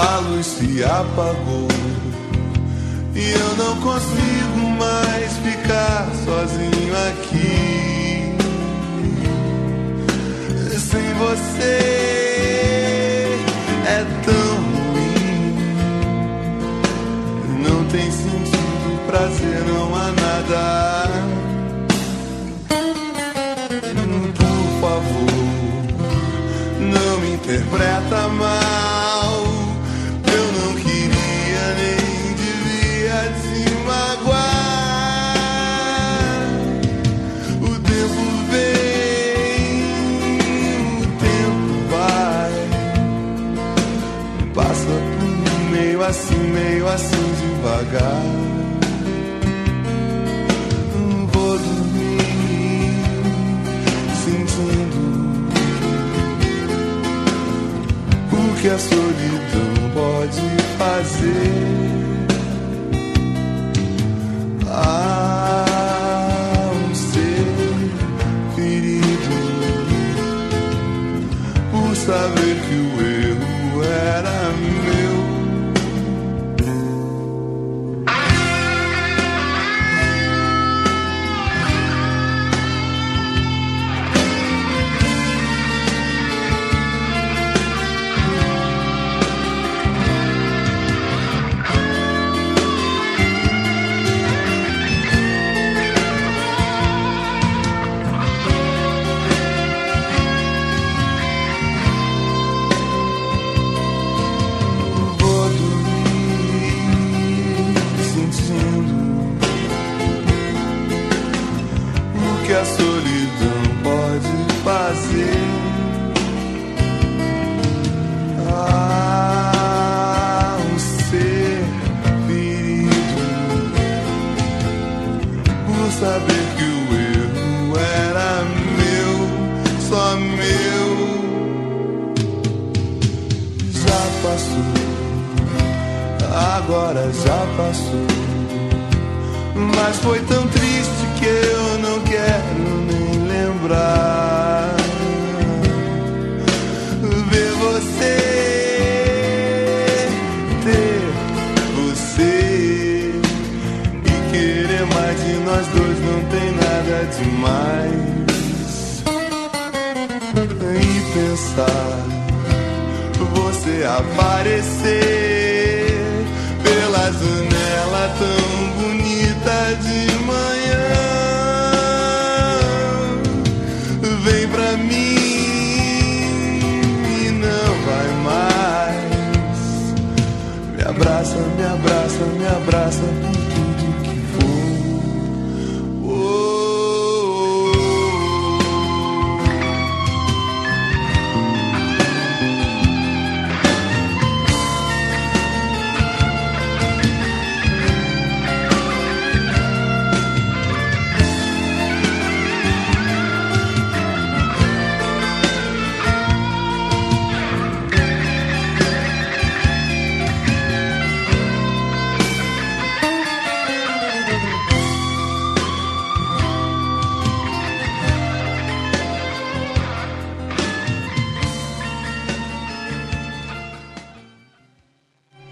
A luz se apagou e eu não consigo mais ficar sozinho aqui. Sem você é tão ruim. Não tem sentido, prazer, não há nada. Por favor, não me interpreta mal. Eu não queria nem devia te magoar. O tempo vem, o tempo vai. Passa por mim meio assim devagar. Vou dormir sentindo o que a solidão pode fazer. Um ser ferido por saber que o erro era meu. Que a solidão pode fazer. Um ser ferido por saber que o erro era meu, só meu. Já passou, agora já passou. Mas foi tão triste que eu não quero nem lembrar. Ver você, ter você e querer mais de nós dois não tem nada demais. E pensar, você aparecer pela janela tão bonita de manhã.